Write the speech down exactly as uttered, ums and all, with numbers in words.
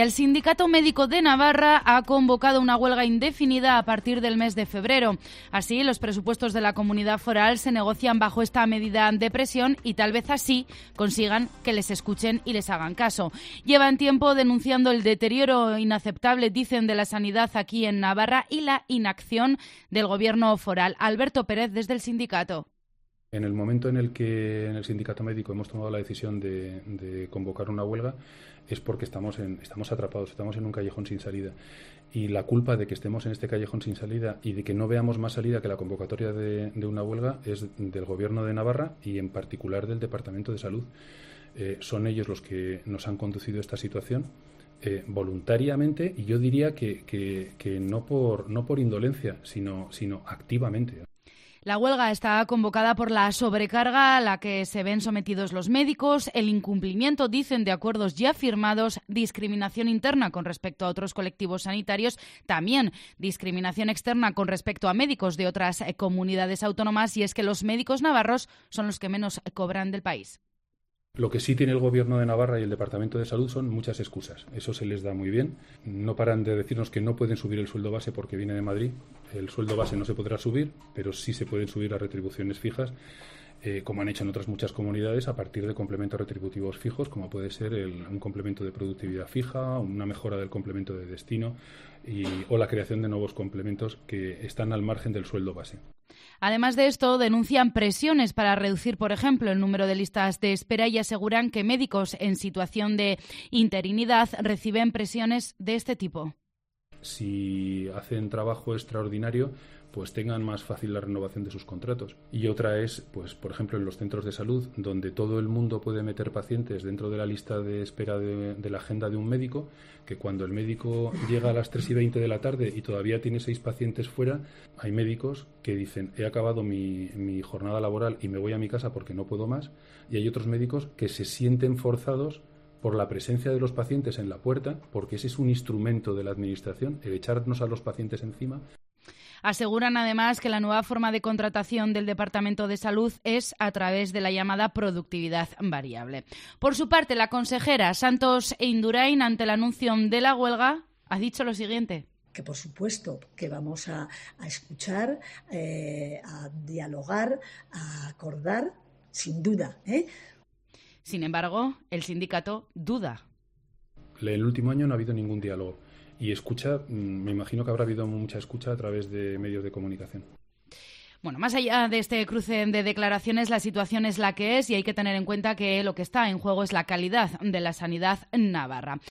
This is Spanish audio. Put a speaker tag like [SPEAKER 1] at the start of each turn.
[SPEAKER 1] El Sindicato Médico de Navarra ha convocado una huelga indefinida a partir del mes de febrero. Así, los presupuestos de la comunidad foral se negocian bajo esta medida de presión y tal vez así consigan que les escuchen y les hagan caso. Llevan tiempo denunciando el deterioro inaceptable, dicen, de la sanidad aquí en Navarra y la inacción del gobierno foral. Alberto Pérez, desde el sindicato.
[SPEAKER 2] En el momento en el que en el sindicato médico hemos tomado la decisión de, de convocar una huelga es porque estamos, en, estamos atrapados, estamos en un callejón sin salida. Y la culpa de que estemos en este callejón sin salida y de que no veamos más salida que la convocatoria de, de una huelga es del Gobierno de Navarra y en particular del Departamento de Salud. Eh, son ellos los que nos han conducido a esta situación. Eh, voluntariamente, y yo diría que, que, que no por no por indolencia, sino, sino activamente.
[SPEAKER 1] La huelga está convocada por la sobrecarga a la que se ven sometidos los médicos, el incumplimiento, dicen, de acuerdos ya firmados, discriminación interna con respecto a otros colectivos sanitarios, también discriminación externa con respecto a médicos de otras comunidades autónomas, y es que los médicos navarros son los que menos cobran del país.
[SPEAKER 2] Lo que sí tiene el Gobierno de Navarra y el Departamento de Salud son muchas excusas. Eso se les da muy bien. No paran de decirnos que no pueden subir el sueldo base porque viene de Madrid. El sueldo base no se podrá subir, pero sí se pueden subir las retribuciones fijas, eh, como han hecho en otras muchas comunidades, a partir de complementos retributivos fijos, como puede ser el, un complemento de productividad fija, una mejora del complemento de destino y, o la creación de nuevos complementos que están al margen del sueldo base.
[SPEAKER 1] Además de esto, denuncian presiones para reducir, por ejemplo, el número de listas de espera y aseguran que médicos en situación de interinidad reciben presiones de este tipo.
[SPEAKER 2] Si hacen trabajo extraordinario, pues tengan más fácil la renovación de sus contratos. Y otra es, pues, por ejemplo, en los centros de salud, donde todo el mundo puede meter pacientes dentro de la lista de espera de, de la agenda de un médico, que cuando el médico llega a las tres y veinte de la tarde y todavía tiene seis pacientes fuera, hay médicos que dicen, he acabado mi, mi jornada laboral y me voy a mi casa porque no puedo más, y hay otros médicos que se sienten forzados por la presencia de los pacientes en la puerta, porque ese es un instrumento de la Administración, el echarnos a los pacientes encima.
[SPEAKER 1] Aseguran además que la nueva forma de contratación del Departamento de Salud es a través de la llamada productividad variable. Por su parte, la consejera Santos Indurain, ante el anuncio de la huelga, ha dicho lo siguiente.
[SPEAKER 3] Que por supuesto que vamos a, a escuchar, eh, a dialogar, a acordar, sin duda, ¿eh?
[SPEAKER 1] Sin embargo, el sindicato duda.
[SPEAKER 2] En el último año no ha habido ningún diálogo. Y escucha, me imagino que habrá habido mucha escucha a través de medios de comunicación.
[SPEAKER 1] Bueno, más allá de este cruce de declaraciones, la situación es la que es y hay que tener en cuenta que lo que está en juego es la calidad de la sanidad navarra.